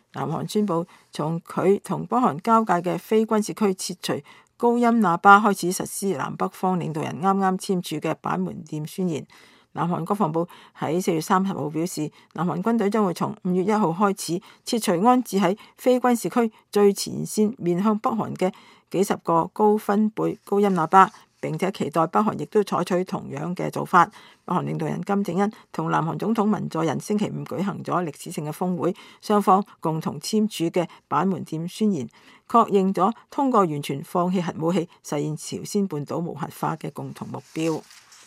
南韓宣布從佢同北韓交界嘅非軍事區撤除高音喇叭，開始實施南北方領導人啱啱簽署嘅板門店宣言。南韓國防部喺4月30號表示，南韓軍隊將會從5月1號開始撤除安置喺非軍事區最前線面向北韓嘅幾十個高分貝高音喇叭，並且期待北韓亦都採取同樣嘅做法。北韓領導人金正恩同南韓總統文在寅星期五舉行咗歷史性嘅峰會，雙方共同簽署嘅板門店宣言，確認咗通過完全放棄核武器實現朝鮮半島無核化嘅共同目標。